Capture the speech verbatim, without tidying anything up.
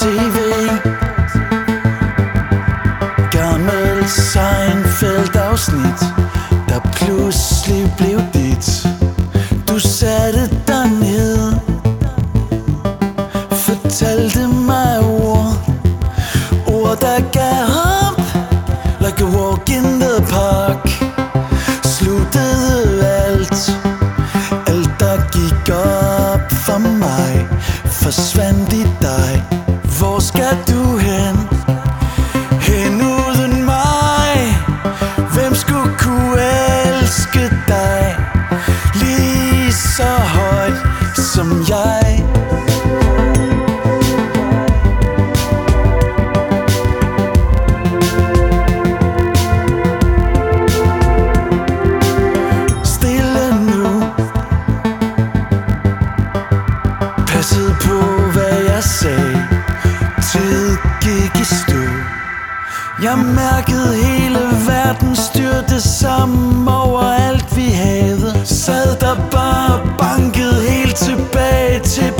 tv. Gammel Seinfeld-afsnit, der pludselig blev dit. Du satte dig ned, fortalte mig ord, ord der gav op, like a walk in the park. Sluttede alt, alt der gik op for mig, forsvandt i dig. Hvor skal du hen? Hen uden mig. Hvem skulle kunne elske dig lige så højt som jeg? Stille nu, passede på hvad jeg sagde. Tid gik i stå. Jeg mærkede hele verden styrte sammen over alt vi havde. Sad der bare og bankede helt tilbage til